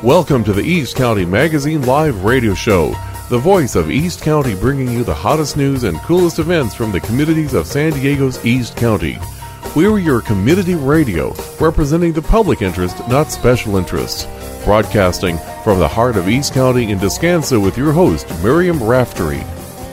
Welcome to the East County Magazine Live Radio Show, the voice of East County, bringing you the hottest news and coolest events from the communities of San Diego's East County. We're your community radio, representing the public interest, not special interests. Broadcasting from the heart of East County in Descanso with your host, Miriam Raftery.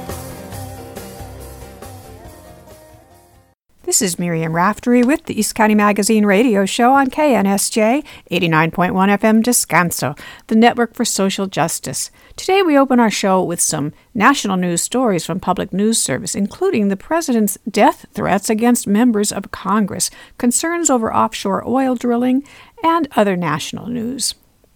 This is Miriam Raftery with the East County Magazine Radio Show on KNSJ 89.1 FM Descanso, the network for social justice. Today we open our show with some national news stories from Public News Service, including the President's death threats against members of Congress, concerns over offshore oil drilling, and other national news.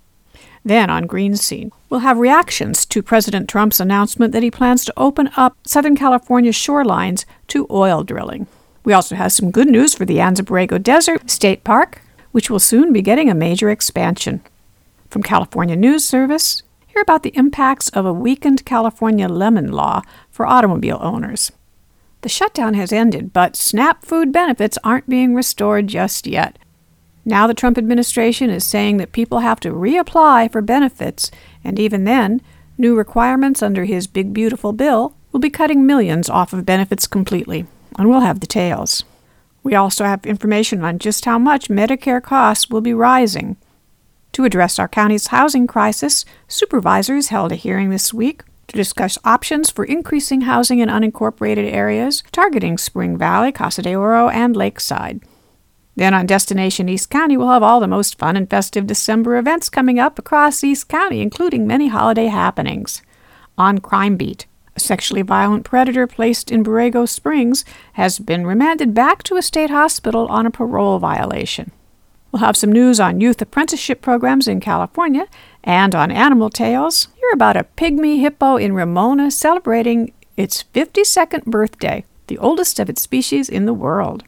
Then on Green Scene, we'll have reactions to President Trump's announcement that he plans to open up Southern California's shorelines to oil drilling. We also have some good news for the Anza Borrego Desert State Park, which will soon be getting a major expansion. From California News Service, hear about the impacts of a weakened California lemon law for automobile owners. The shutdown has ended, but SNAP food benefits aren't being restored just yet. Now the Trump administration is saying that people have to reapply for benefits, and even then, new requirements under his big beautiful bill will be cutting millions off of benefits completely. And we'll have details. We also have information on just how much Medicare costs will be rising. To address our county's housing crisis, supervisors held a hearing this week to discuss options for increasing housing in unincorporated areas, targeting Spring Valley, Casa de Oro, and Lakeside. Then on Destination East County, we'll have all the most fun and festive December events coming up across East County, including many holiday happenings. On Crime Beat, a sexually violent predator placed in Borrego Springs has been remanded back to a state hospital on a parole violation. We'll have some news on youth apprenticeship programs in California, and on Animal Tales, hear about a pygmy hippo in Ramona celebrating its 52nd birthday, the oldest of its species in the world.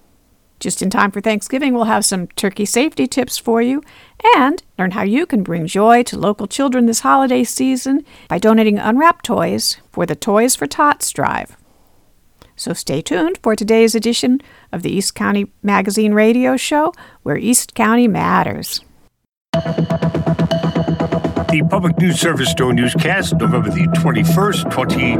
Just in time for Thanksgiving, we'll have some turkey safety tips for you and learn how you can bring joy to local children this holiday season by donating unwrapped toys for the Toys for Tots drive. So stay tuned for today's edition of the East County Magazine Radio Show, where East County matters. The Public News Service Snow Newscast, November the 21st,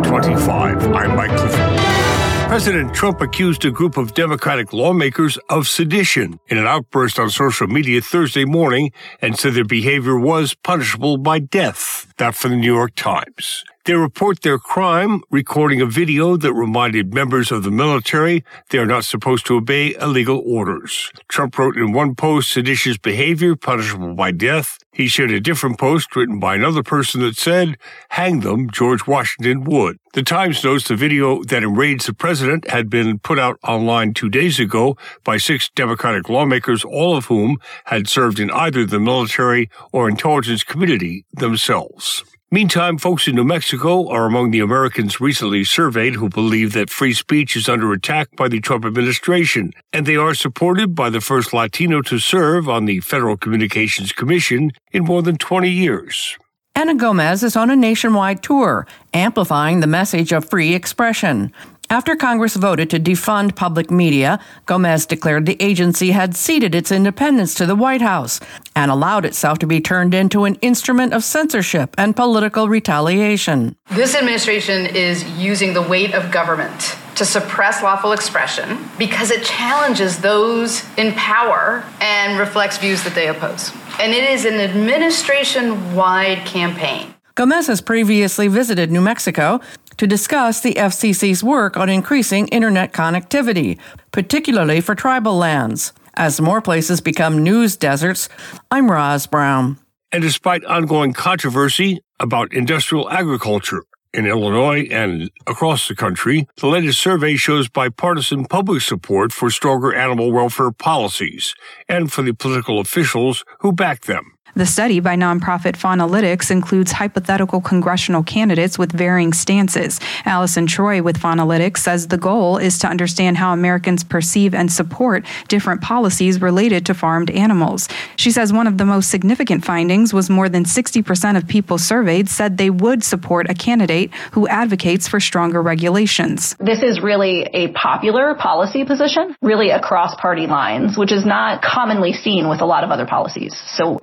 2025. I'm Mike Clifford. President Trump accused a group of Democratic lawmakers of sedition in an outburst on social media Thursday morning and said their behavior was punishable by death. That from the New York Times. They report their crime, recording a video that reminded members of the military they are not supposed to obey illegal orders. Trump wrote in one post, seditious behavior punishable by death. He shared a different post written by another person that said, hang them, George Washington would. The Times notes the video that enraged the president had been put out online 2 days ago by 6 Democratic lawmakers, all of whom had served in either the military or intelligence community themselves. Meantime, folks in New Mexico are among the Americans recently surveyed who believe that free speech is under attack by the Trump administration, and they are supported by the first Latino to serve on the Federal Communications Commission in more than 20 years. Ana Gomez is on a nationwide tour, amplifying the message of free expression. After Congress voted to defund public media, Gomez declared the agency had ceded its independence to the White House and allowed itself to be turned into an instrument of censorship and political retaliation. This administration is using the weight of government to suppress lawful expression because it challenges those in power and reflects views that they oppose. And it is an administration-wide campaign. Gomez has previously visited New Mexico to discuss the FCC's work on increasing internet connectivity, particularly for tribal lands. As more places become news deserts, I'm Roz Brown. And despite ongoing controversy about industrial agriculture in Illinois and across the country, the latest survey shows bipartisan public support for stronger animal welfare policies and for the political officials who back them. The study by nonprofit Faunalytics includes hypothetical congressional candidates with varying stances. Allison Troy with Faunalytics says the goal is to understand how Americans perceive and support different policies related to farmed animals. She says one of the most significant findings was more than 60% of people surveyed said they would support a candidate who advocates for stronger regulations. This is really a popular policy position, really across party lines, which is not commonly seen with a lot of other policies. So we thought that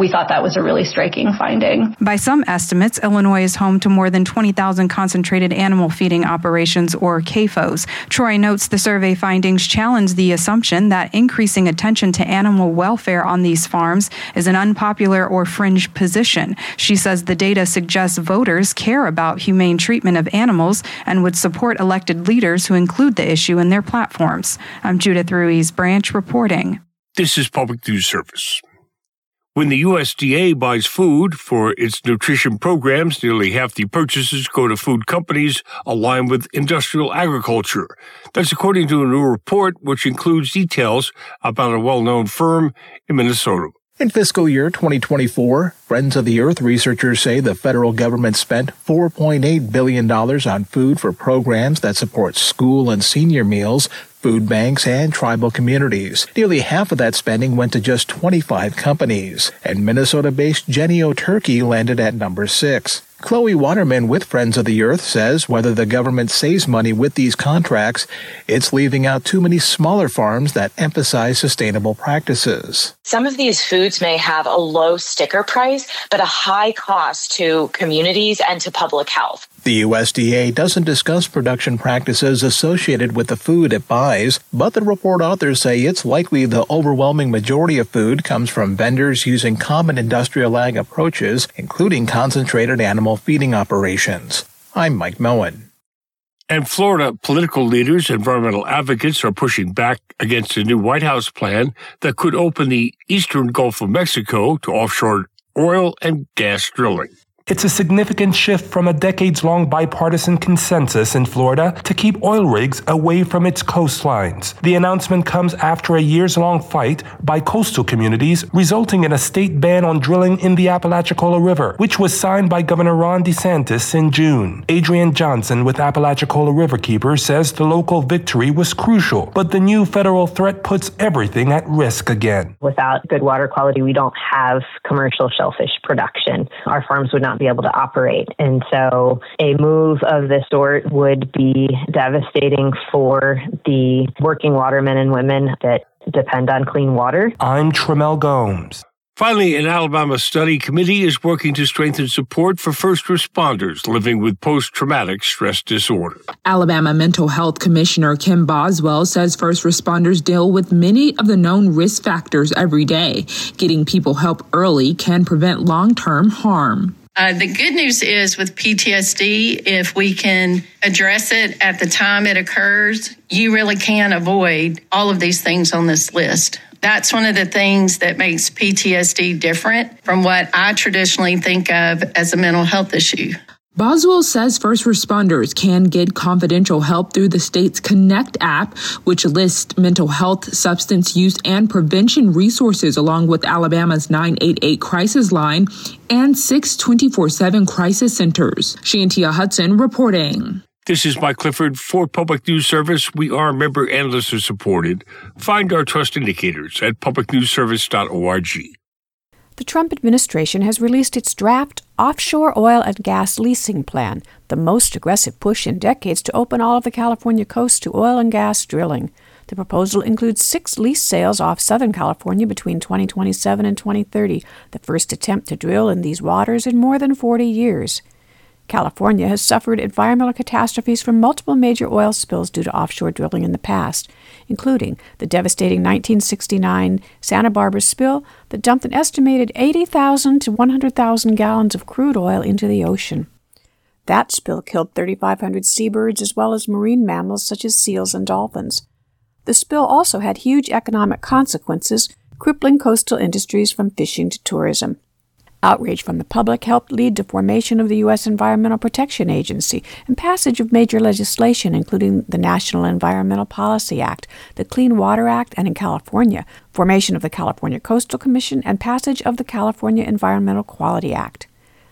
was a really striking finding. By some estimates, Illinois is home to more than 20,000 concentrated animal feeding operations, or CAFOs. Troy notes the survey findings challenge the assumption that increasing attention to animal welfare on these farms is an unpopular or fringe position. She says the data suggests voters care about humane treatment of animals and would support elected leaders who include the issue in their platforms. I'm Judith Ruiz Branch reporting. This is Public News Service. When the USDA buys food for its nutrition programs, nearly half the purchases go to food companies aligned with industrial agriculture. That's according to a new report, which includes details about a well-known firm in Minnesota. In fiscal year 2024, Friends of the Earth researchers say the federal government spent $4.8 billion on food for programs that support school and senior meals, food banks, and tribal communities. Nearly half of that spending went to just 25 companies, and Minnesota-based Jennie-O Turkey landed at number 6. Chloe Waterman with Friends of the Earth says whether the government saves money with these contracts, it's leaving out too many smaller farms that emphasize sustainable practices. Some of these foods may have a low sticker price, but a high cost to communities and to public health. The USDA doesn't discuss production practices associated with the food it buys, but the report authors say it's likely the overwhelming majority of food comes from vendors using common industrial ag approaches, including concentrated animal feeding operations. I'm Mike Moen. And Florida political leaders and environmental advocates are pushing back against a new White House plan that could open the eastern Gulf of Mexico to offshore oil and gas drilling. It's a significant shift from a decades-long bipartisan consensus in Florida to keep oil rigs away from its coastlines. The announcement comes after a years-long fight by coastal communities, resulting in a state ban on drilling in the Apalachicola River, which was signed by Governor Ron DeSantis in June. Adrian Johnson with Apalachicola Riverkeeper says the local victory was crucial, but the new federal threat puts everything at risk again. Without good water quality, we don't have commercial shellfish production. Our farms would not be able to operate. And so a move of this sort would be devastating for the working watermen and women that depend on clean water. I'm Tremel Gomes. Finally, an Alabama study committee is working to strengthen support for first responders living with post-traumatic stress disorder. Alabama Mental Health Commissioner Kim Boswell says first responders deal with many of the known risk factors every day. Getting people help early can prevent long-term harm. The good news is with PTSD, if we can address it at the time it occurs, you really can avoid all of these things on this list. That's one of the things that makes PTSD different from what I traditionally think of as a mental health issue. Boswell says first responders can get confidential help through the state's Connect app, which lists mental health, substance use, and prevention resources along with Alabama's 988 crisis line and 6 24/7 crisis centers. Shantia Hudson reporting. This is Mike Clifford for Public News Service. We are member and listener supported. Find our trust indicators at publicnewsservice.org. The Trump administration has released its draft offshore oil and gas leasing plan, the most aggressive push in decades to open all of the California coast to oil and gas drilling. The proposal includes 6 lease sales off Southern California between 2027 and 2030, the first attempt to drill in these waters in more than 40 years. California has suffered environmental catastrophes from multiple major oil spills due to offshore drilling in the past, including the devastating 1969 Santa Barbara spill that dumped an estimated 80,000 to 100,000 gallons of crude oil into the ocean. That spill killed 3,500 seabirds as well as marine mammals such as seals and dolphins. The spill also had huge economic consequences, crippling coastal industries from fishing to tourism. Outrage from the public helped lead to formation of the U.S. Environmental Protection Agency and passage of major legislation, including the National Environmental Policy Act, the Clean Water Act, and in California, formation of the California Coastal Commission and passage of the California Environmental Quality Act.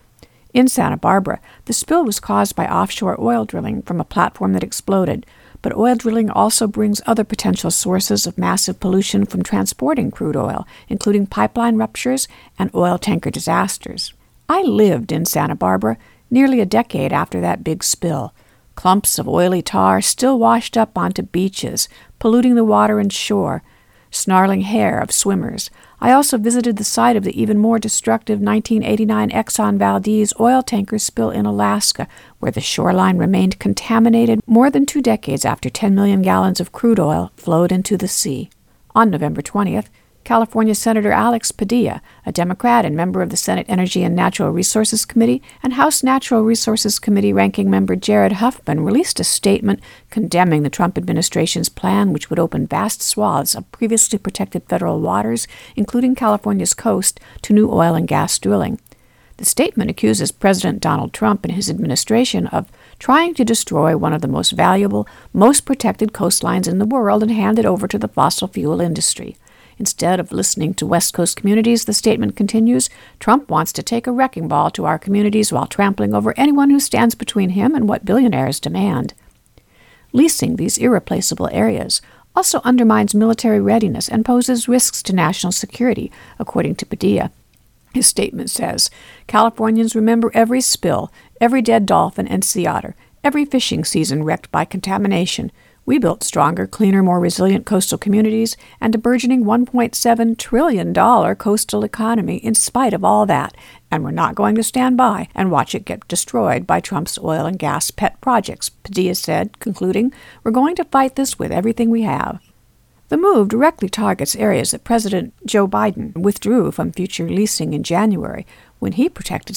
In Santa Barbara, the spill was caused by offshore oil drilling from a platform that exploded, but oil drilling also brings other potential sources of massive pollution from transporting crude oil, including pipeline ruptures and oil tanker disasters. I lived in Santa Barbara nearly a decade after that big spill. Clumps of oily tar still washed up onto beaches, polluting the water and shore. snarling hair of swimmers. I also visited the site of the even more destructive 1989 Exxon Valdez oil tanker spill in Alaska, where the shoreline remained contaminated more than 2 decades after 10 million gallons of crude oil flowed into the sea. On November 20th, California Senator Alex Padilla, a Democrat and member of the Senate Energy and Natural Resources Committee, and House Natural Resources Committee ranking member Jared Huffman released a statement condemning the Trump administration's plan, which would open vast swaths of previously protected federal waters, including California's coast, to new oil and gas drilling. The statement accuses President Donald Trump and his administration of trying to destroy one of the most valuable, most protected coastlines in the world and hand it over to the fossil fuel industry. Instead of listening to West Coast communities, the statement continues, Trump wants to take a wrecking ball to our communities while trampling over anyone who stands between him and what billionaires demand. Leasing these irreplaceable areas also undermines military readiness and poses risks to national security, according to Padilla. His statement says, Californians remember every spill, every dead dolphin and sea otter, every fishing season wrecked by contamination. We built stronger, cleaner, more resilient coastal communities and a burgeoning $1.7 trillion coastal economy in spite of all that, and we're not going to stand by and watch it get destroyed by Trump's oil and gas pet projects, Padilla said, concluding, we're going to fight this with everything we have. The move directly targets areas that President Joe Biden withdrew from future leasing in January, when he protected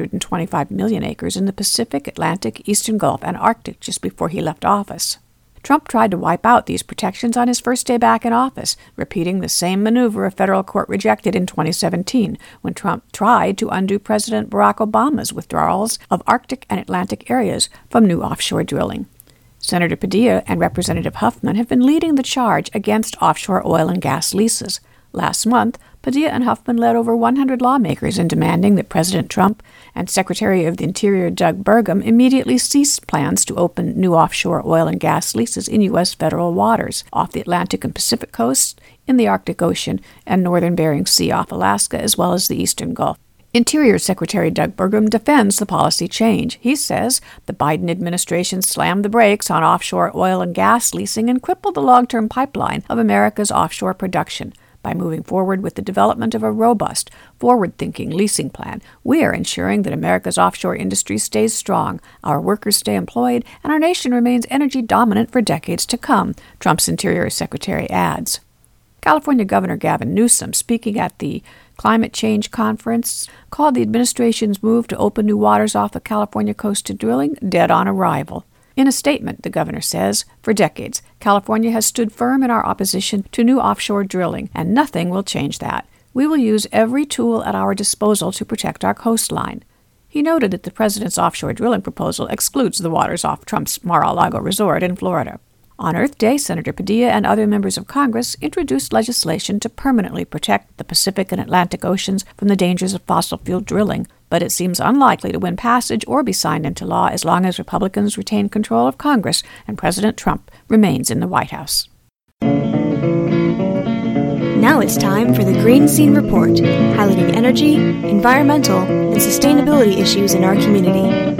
625 million acres in the Pacific, Atlantic, Eastern Gulf, and Arctic just before he left office. Trump tried to wipe out these protections on his first day back in office, repeating the same maneuver a federal court rejected in 2017 when Trump tried to undo President Barack Obama's withdrawals of Arctic and Atlantic areas from new offshore drilling. Senator Padilla and Representative Huffman have been leading the charge against offshore oil and gas leases. Last month, Padilla and Huffman led over 100 lawmakers in demanding that President Trump and Secretary of the Interior Doug Burgum immediately cease plans to open new offshore oil and gas leases in U.S. federal waters off the Atlantic and Pacific coasts, in the Arctic Ocean, and northern Bering Sea off Alaska, as well as the Eastern Gulf. Interior Secretary Doug Burgum defends the policy change. He says the Biden administration slammed the brakes on offshore oil and gas leasing and crippled the long-term pipeline of America's offshore production. By moving forward with the development of a robust, forward-thinking leasing plan, we are ensuring that America's offshore industry stays strong, our workers stay employed, and our nation remains energy dominant for decades to come, Trump's Interior Secretary adds. California Governor Gavin Newsom, speaking at the Climate Change Conference, called the administration's move to open new waters off the California coast to drilling dead on arrival. In a statement, the governor says, for decades, California has stood firm in our opposition to new offshore drilling, and nothing will change that. We will use every tool at our disposal to protect our coastline. He noted that the president's offshore drilling proposal excludes the waters off Trump's Mar-a-Lago resort in Florida. On Earth Day, Senator Padilla and other members of Congress introduced legislation to permanently protect the Pacific and Atlantic Oceans from the dangers of fossil fuel drilling, but it seems unlikely to win passage or be signed into law as long as Republicans retain control of Congress and President Trump remains in the White House. Now it's time for the Green Scene Report, highlighting energy, environmental, and sustainability issues in our community.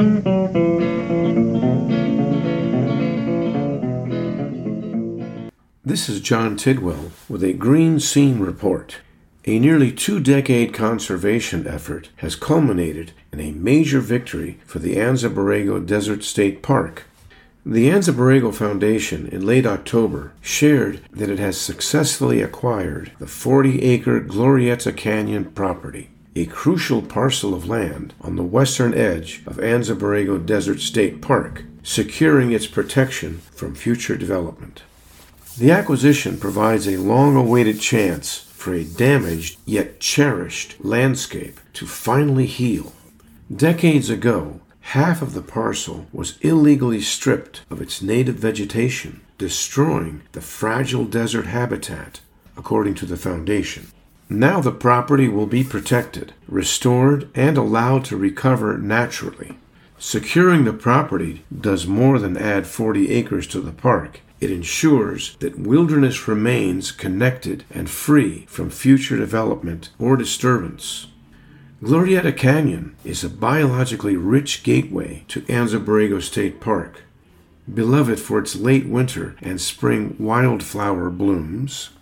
This is John Tidwell with a Green Scene Report. A nearly 2-decade conservation effort has culminated in a major victory for the Anza Borrego Desert State Park. The Anza Borrego Foundation in late October shared that it has successfully acquired the 40-acre Glorieta Canyon property, a crucial parcel of land on the western edge of Anza Borrego Desert State Park, securing its protection from future development. The acquisition provides a long-awaited chance for a damaged yet cherished landscape to finally heal. Decades ago, half of the parcel was illegally stripped of its native vegetation, destroying the fragile desert habitat, according to the foundation. Now the property will be protected, restored, and allowed to recover naturally. Securing the property does more than add 40 acres to the park. It ensures that wilderness remains connected and free from future development or disturbance. Glorieta Canyon is a biologically rich gateway to Anza Borrego State Park. Beloved for its late winter and spring wildflower blooms,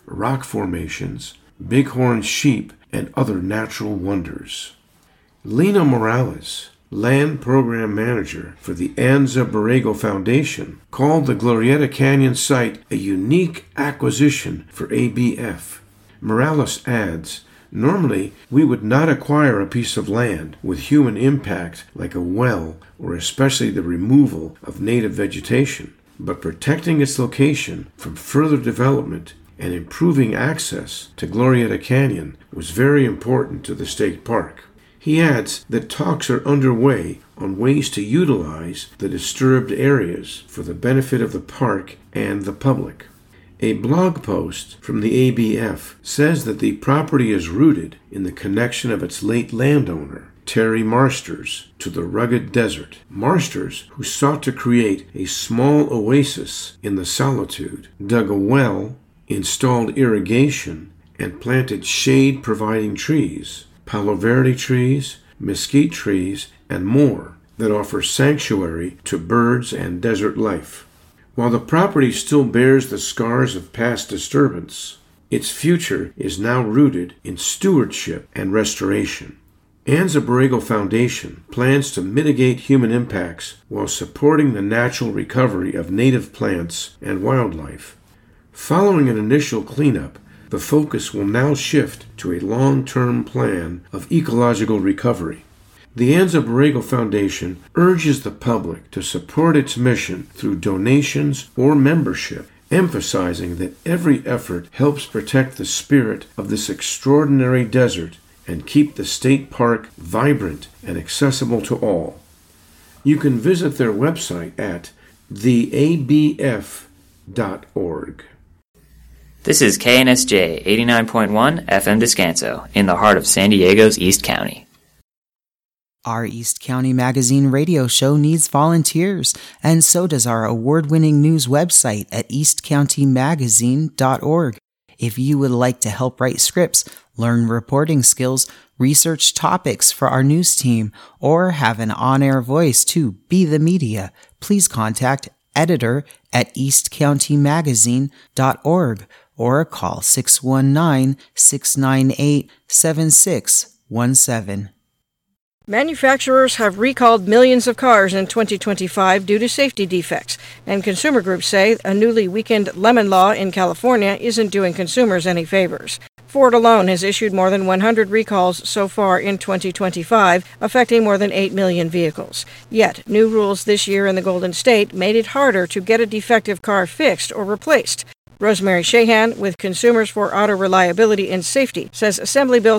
rock formations, bighorn sheep, and other natural wonders. Lena Morales, Land Program Manager for the Anza Borrego Foundation, called the Glorieta Canyon site a unique acquisition for ABF. Morales adds, "Normally, we would not acquire a piece of land with human impact like a well or especially the removal of native vegetation, but protecting its location from further development and improving access to Glorieta Canyon was very important to the state park." He adds that talks are underway on ways to utilize the disturbed areas for the benefit of the park and the public. A blog post from the ABF says that the property is rooted in the connection of its late landowner, Terry Marsters, to the rugged desert. Marsters, who sought to create a small oasis in the solitude, dug a well, installed irrigation, and planted shade-providing trees, Palo Verde trees, mesquite trees, and more that offer sanctuary to birds and desert life. While the property still bears the scars of past disturbance, its future is now rooted in stewardship and restoration. Anza Borrego Foundation plans to mitigate human impacts while supporting the natural recovery of native plants and wildlife. Following an initial cleanup, the focus will now shift to a long-term plan of ecological recovery. The Anza Borrego Foundation urges the public to support its mission through donations or membership, emphasizing that every effort helps protect the spirit of this extraordinary desert and keep the state park vibrant and accessible to all. You can visit their website at theabf.org. This is KNSJ 89.1 FM Descanso in the heart of San Diego's East County. Our East County Magazine radio show needs volunteers, and so does our award-winning news website at eastcountymagazine.org. If you would like to help write scripts, learn reporting skills, research topics for our news team, or have an on-air voice to be the media, please contact editor@eastcountymagazine.org or call 619-698-7617. Manufacturers have recalled millions of cars in 2025 due to safety defects, and consumer groups say a newly weakened lemon law in California isn't doing consumers any favors. Ford alone has issued more than 100 recalls so far in 2025, affecting more than 8 million vehicles. Yet, new rules this year in the Golden State made it harder to get a defective car fixed or replaced. Rosemary Shahan, with Consumers for Auto Reliability and Safety, says Assembly Bill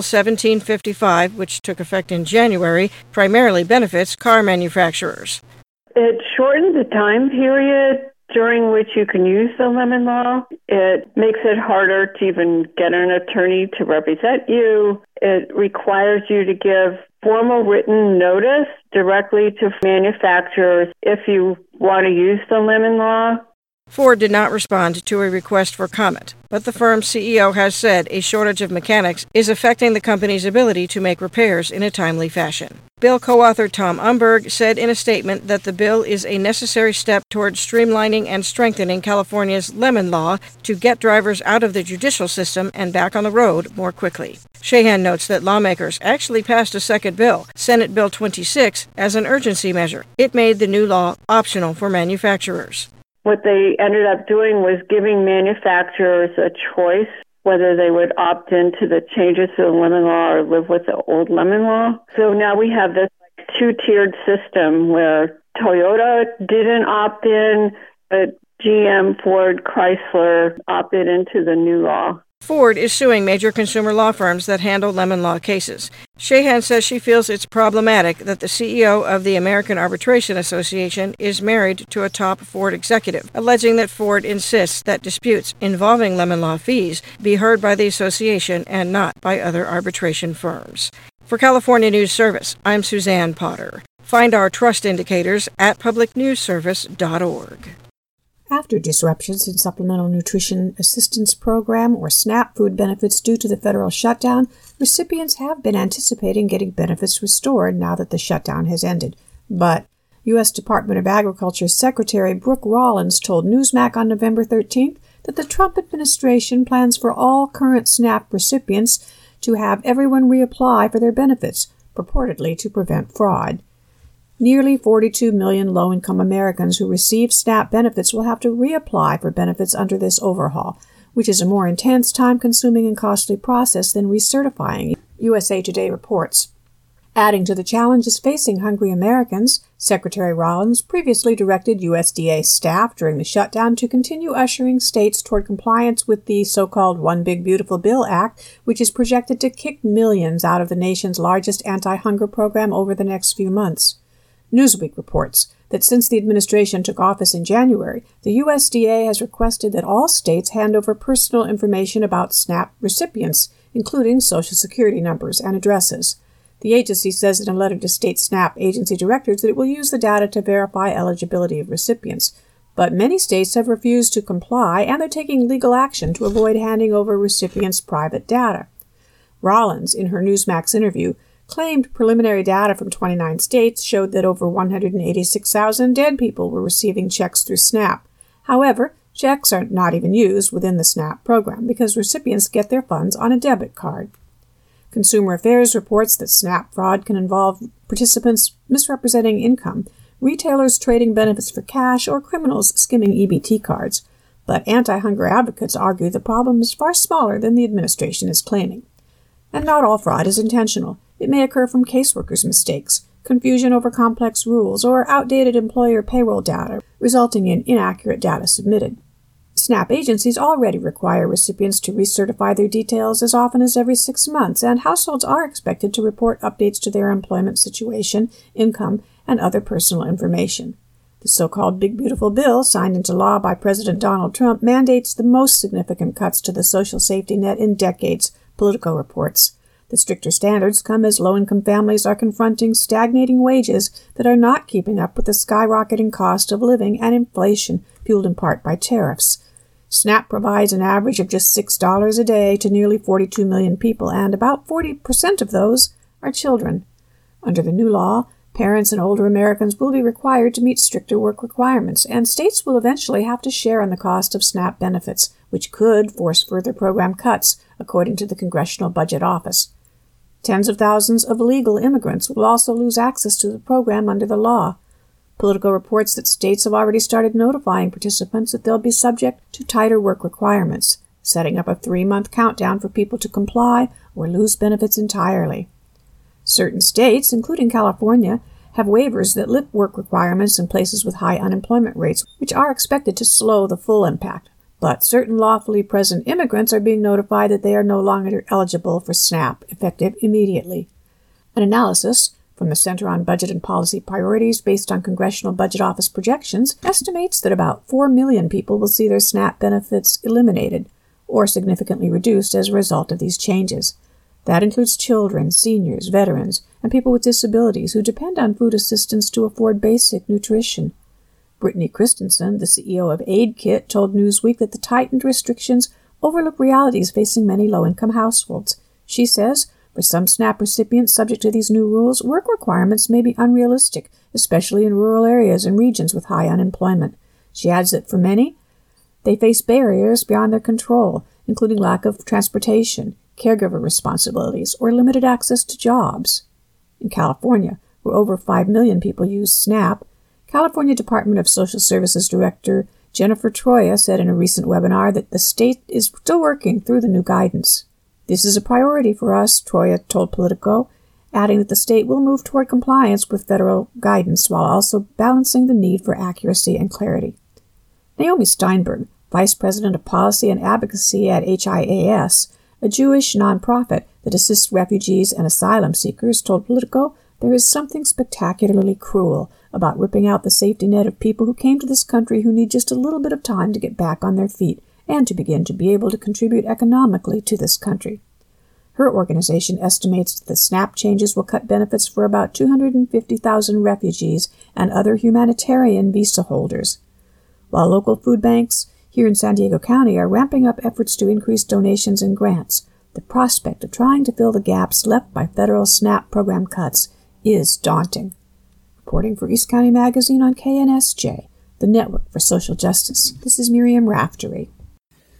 1755, which took effect in January, primarily benefits car manufacturers. It shortens the time period during which you can use the lemon law. It makes it harder to even get an attorney to represent you. It requires you to give formal written notice directly to manufacturers if you want to use the lemon law. Ford did not respond to a request for comment, but the firm's CEO has said a shortage of mechanics is affecting the company's ability to make repairs in a timely fashion. Bill co-author Tom Umberg said in a statement that the bill is a necessary step toward streamlining and strengthening California's lemon law to get drivers out of the judicial system and back on the road more quickly. Shahan notes that lawmakers actually passed a second bill, Senate Bill 26, as an urgency measure. It made the new law optional for manufacturers. What they ended up doing was giving manufacturers a choice whether they would opt into the changes to the lemon law or live with the old lemon law. So now we have this two-tiered system where Toyota didn't opt in, but GM, Ford, Chrysler opted into the new law. Ford is suing major consumer law firms that handle lemon law cases. Shahan says she feels it's problematic that the CEO of the American Arbitration Association is married to a top Ford executive, alleging that Ford insists that disputes involving lemon law fees be heard by the association and not by other arbitration firms. For California News Service, I'm Suzanne Potter. Find our trust indicators at publicnewsservice.org. After disruptions in Supplemental Nutrition Assistance Program, or SNAP, food benefits due to the federal shutdown, recipients have been anticipating getting benefits restored now that the shutdown has ended. But U.S. Department of Agriculture Secretary Brooke Rollins told Newsmax on November 13th that the Trump administration plans for all current SNAP recipients to have everyone reapply for their benefits, purportedly to prevent fraud. Nearly 42 million low-income Americans who receive SNAP benefits will have to reapply for benefits under this overhaul, which is a more intense, time-consuming, and costly process than recertifying, USA Today reports. Adding to the challenges facing hungry Americans, Secretary Rollins previously directed USDA staff during the shutdown to continue ushering states toward compliance with the so-called One Big Beautiful Bill Act, which is projected to kick millions out of the nation's largest anti-hunger program over the next few months. Newsweek reports that since the administration took office in January, the USDA has requested that all states hand over personal information about SNAP recipients, including Social Security numbers and addresses. The agency says in a letter to state SNAP agency directors that it will use the data to verify eligibility of recipients. But many states have refused to comply, and they're taking legal action to avoid handing over recipients' private data. Rollins, in her Newsmax interview, claimed preliminary data from 29 states showed that over 186,000 dead people were receiving checks through SNAP. However, checks are not even used within the SNAP program because recipients get their funds on a debit card. Consumer Affairs reports that SNAP fraud can involve participants misrepresenting income, retailers trading benefits for cash, or criminals skimming EBT cards. But anti-hunger advocates argue the problem is far smaller than the administration is claiming. And not all fraud is intentional. It may occur from caseworkers' mistakes, confusion over complex rules, or outdated employer payroll data, resulting in inaccurate data submitted. SNAP agencies already require recipients to recertify their details as often as every 6 months, and households are expected to report updates to their employment situation, income, and other personal information. The so-called Big Beautiful Bill, signed into law by President Donald Trump, mandates the most significant cuts to the social safety net in decades, Politico reports. The stricter standards come as low-income families are confronting stagnating wages that are not keeping up with the skyrocketing cost of living and inflation, fueled in part by tariffs. SNAP provides an average of just $6 a day to nearly 42 million people, and about 40% of those are children. Under the new law, parents and older Americans will be required to meet stricter work requirements, and states will eventually have to share in the cost of SNAP benefits, which could force further program cuts, according to the Congressional Budget Office. Tens of thousands of illegal immigrants will also lose access to the program under the law. Politico reports that states have already started notifying participants that they'll be subject to tighter work requirements, setting up a 3-month countdown for people to comply or lose benefits entirely. Certain states, including California, have waivers that lift work requirements in places with high unemployment rates, which are expected to slow the full impact. But certain lawfully present immigrants are being notified that they are no longer eligible for SNAP, effective immediately. An analysis from the Center on Budget and Policy Priorities, based on Congressional Budget Office projections, estimates that about 4 million people will see their SNAP benefits eliminated or significantly reduced as a result of these changes. That includes children, seniors, veterans, and people with disabilities who depend on food assistance to afford basic nutrition. Brittany Christensen, the CEO of AidKit, told Newsweek that the tightened restrictions overlook realities facing many low-income households. She says, for some SNAP recipients subject to these new rules, work requirements may be unrealistic, especially in rural areas and regions with high unemployment. She adds that for many, they face barriers beyond their control, including lack of transportation, caregiver responsibilities, or limited access to jobs. In California, where over 5 million people use SNAP, California Department of Social Services Director Jennifer Troya said in a recent webinar that the state is still working through the new guidance. This is a priority for us, Troya told Politico, adding that the state will move toward compliance with federal guidance while also balancing the need for accuracy and clarity. Naomi Steinberg, Vice President of Policy and Advocacy at HIAS, a Jewish nonprofit that assists refugees and asylum seekers, told Politico there is something spectacularly cruel about ripping out the safety net of people who came to this country who need just a little bit of time to get back on their feet and to begin to be able to contribute economically to this country. Her organization estimates that the SNAP changes will cut benefits for about 250,000 refugees and other humanitarian visa holders. While local food banks here in San Diego County are ramping up efforts to increase donations and grants, the prospect of trying to fill the gaps left by federal SNAP program cuts is daunting. Reporting for East County Magazine on KNSJ, the Network for Social Justice, this is Miriam Raftery.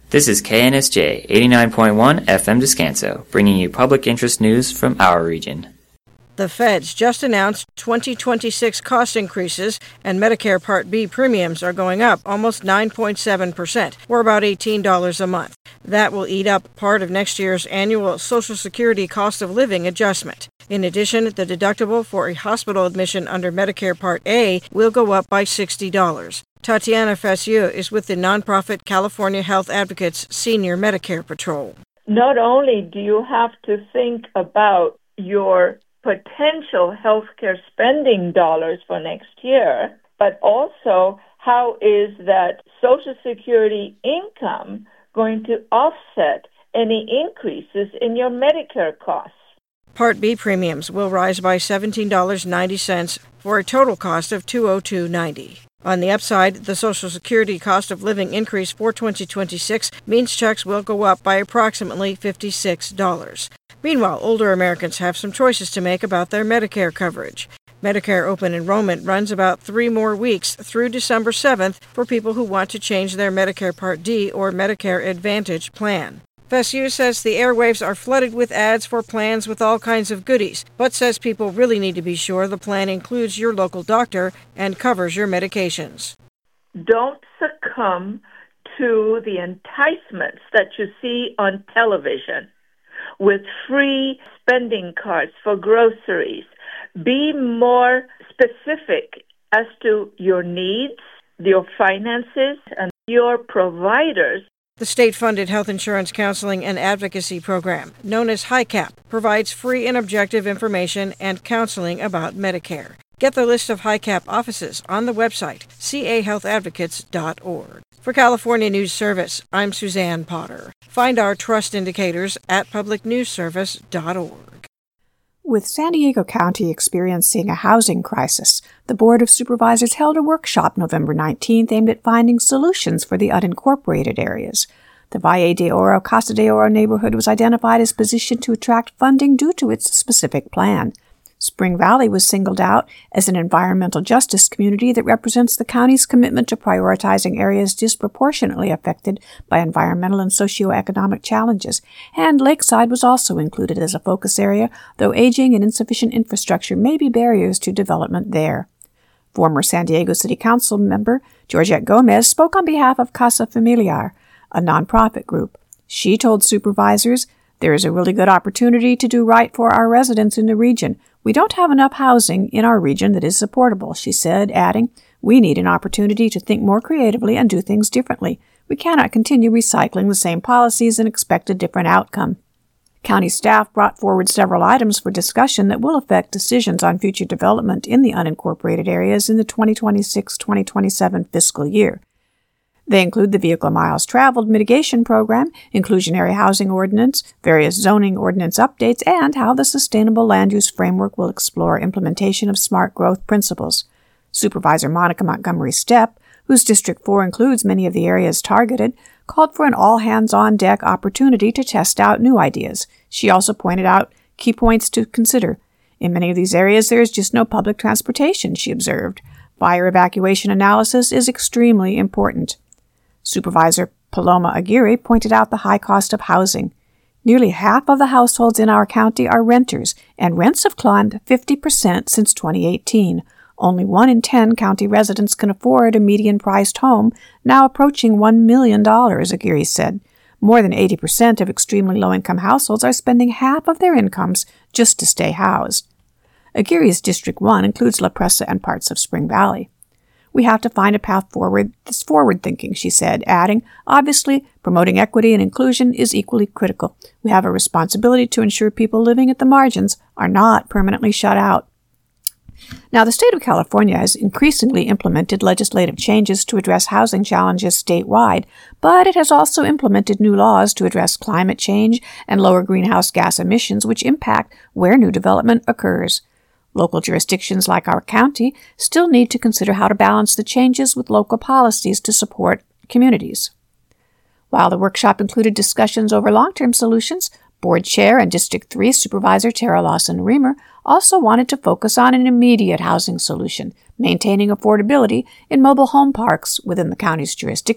This is KNSJ 89.1 FM Descanso, bringing you public interest news from our region. The feds just announced 2026 cost increases, and Medicare Part B premiums are going up almost 9.7%, or about $18 a month. That will eat up part of next year's annual Social Security cost of living adjustment. In addition, the deductible for a hospital admission under Medicare Part A will go up by $60. Tatiana Fassieu is with the nonprofit California Health Advocates Senior Medicare Patrol. Not only do you have to think about your potential healthcare spending dollars for next year, but also how is that Social Security income going to offset any increases in your Medicare costs? Part B premiums will rise by $17.90 for a total cost of $202.90. On the upside, the Social Security cost of living increase for 2026 means checks will go up by approximately $56. Meanwhile, older Americans have some choices to make about their Medicare coverage. Medicare open enrollment runs about 3 more weeks through December 7th for people who want to change their Medicare Part D or Medicare Advantage plan. Fassieu says the airwaves are flooded with ads for plans with all kinds of goodies, but says people really need to be sure the plan includes your local doctor and covers your medications. Don't succumb to the enticements that you see on television with free spending cards for groceries. Be more specific as to your needs, your finances, and your providers. The state-funded health insurance counseling and advocacy program, known as HICAP, provides free and objective information and counseling about Medicare. Get the list of HICAP offices on the website, cahealthadvocates.org. For California News Service, I'm Suzanne Potter. Find our trust indicators at publicnewsservice.org. With San Diego County experiencing a housing crisis, the Board of Supervisors held a workshop November 19th aimed at finding solutions for the unincorporated areas. The Valle de Oro Casa de Oro neighborhood was identified as positioned to attract funding due to its specific plan. Spring Valley was singled out as an environmental justice community that represents the county's commitment to prioritizing areas disproportionately affected by environmental and socioeconomic challenges, and Lakeside was also included as a focus area, though aging and insufficient infrastructure may be barriers to development there. Former San Diego City Council member Georgette Gomez spoke on behalf of Casa Familiar, a nonprofit group. She told supervisors, "There is a really good opportunity to do right for our residents in the region. We don't have enough housing in our region that is supportable," she said, adding, "We need an opportunity to think more creatively and do things differently. We cannot continue recycling the same policies and expect a different outcome." County staff brought forward several items for discussion that will affect decisions on future development in the unincorporated areas in the 2026-2027 fiscal year. They include the Vehicle Miles Traveled Mitigation Program, Inclusionary Housing Ordinance, various zoning ordinance updates, and how the Sustainable Land Use Framework will explore implementation of smart growth principles. Supervisor Monica Montgomery Stepp, whose District 4 includes many of the areas targeted, called for an all-hands-on-deck opportunity to test out new ideas. She also pointed out key points to consider. In many of these areas, there is just no public transportation, she observed. Fire evacuation analysis is extremely important. Supervisor Paloma Aguirre pointed out the high cost of housing. Nearly half of the households in our county are renters, and rents have climbed 50% since 2018. Only 1 in 10 county residents can afford a median-priced home, now approaching $1 million, Aguirre said. More than 80% of extremely low-income households are spending half of their incomes just to stay housed. Aguirre's District 1 includes La Presa and parts of Spring Valley. "We have to find a path forward that's forward-thinking," she said, adding, "Obviously, promoting equity and inclusion is equally critical. We have a responsibility to ensure people living at the margins are not permanently shut out." Now, the state of California has increasingly implemented legislative changes to address housing challenges statewide, but it has also implemented new laws to address climate change and lower greenhouse gas emissions, which impact where new development occurs. Local jurisdictions like our county still need to consider how to balance the changes with local policies to support communities. While the workshop included discussions over long-term solutions, Board Chair and District 3 Supervisor Tara Lawson-Remer also wanted to focus on an immediate housing solution, maintaining affordability in mobile home parks within the county's jurisdiction.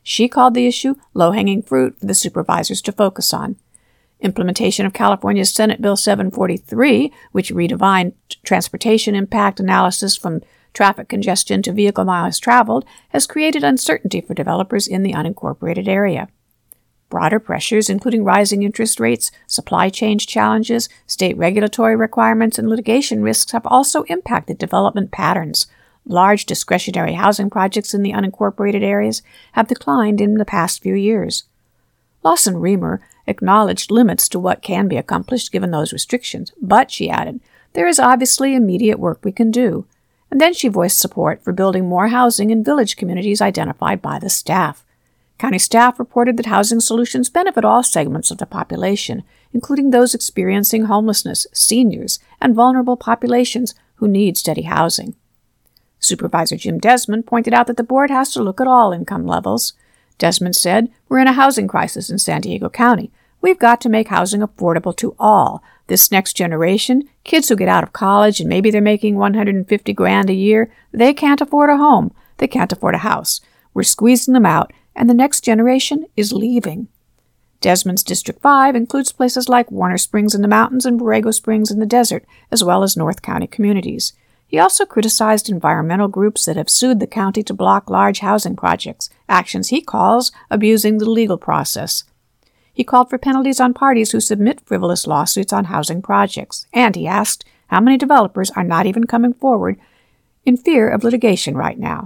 She called the issue low-hanging fruit for the supervisors to focus on. Implementation of California's Senate Bill 743, which redefined transportation impact analysis from traffic congestion to vehicle miles traveled, has created uncertainty for developers in the unincorporated area. Broader pressures, including rising interest rates, supply chain challenges, state regulatory requirements, and litigation risks, have also impacted development patterns. Large discretionary housing projects in the unincorporated areas have declined in the past few years. Lawson Remer acknowledged limits to what can be accomplished given those restrictions, but, she added, there is obviously immediate work we can do. And then she voiced support for building more housing in village communities identified by the staff. County staff reported that housing solutions benefit all segments of the population, including those experiencing homelessness, seniors, and vulnerable populations who need steady housing. Supervisor Jim Desmond pointed out that the board has to look at all income levels. Desmond said, "We're in a housing crisis in San Diego County. We've got to make housing affordable to all. This next generation, kids who get out of college and maybe they're making $150,000 a year, they can't afford a home. They can't afford a house. We're squeezing them out, and the next generation is leaving." Desmond's District 5 includes places like Warner Springs in the mountains and Borrego Springs in the desert, as well as North County communities. He also criticized environmental groups that have sued the county to block large housing projects, actions he calls abusing the legal process. He called for penalties on parties who submit frivolous lawsuits on housing projects, and he asked how many developers are not even coming forward in fear of litigation right now.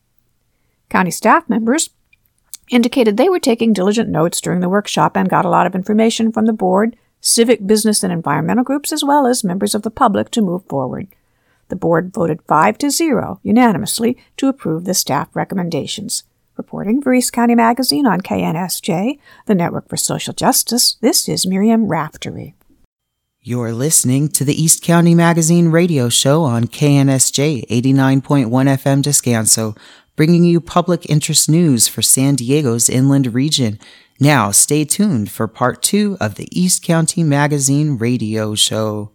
County staff members indicated they were taking diligent notes during the workshop and got a lot of information from the board, civic, business, and environmental groups, as well as members of the public to move forward. The board voted 5-0 unanimously to approve the staff recommendations. Reporting for East County Magazine on KNSJ, the Network for Social Justice, this is Miriam Raftery. You're listening to the East County Magazine radio show on KNSJ 89.1 FM Descanso, bringing you public interest news for San Diego's inland region. Now stay tuned for part 2 of the East County Magazine radio show.